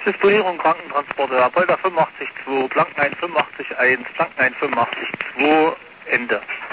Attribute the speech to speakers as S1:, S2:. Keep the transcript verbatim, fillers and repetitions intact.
S1: Disponierung Krankentransporte, Apolda fünfundachtzig zwei, Blanken eins fünfundachtzig eins, Blanken eins fünfundachtzig zwei, Ende.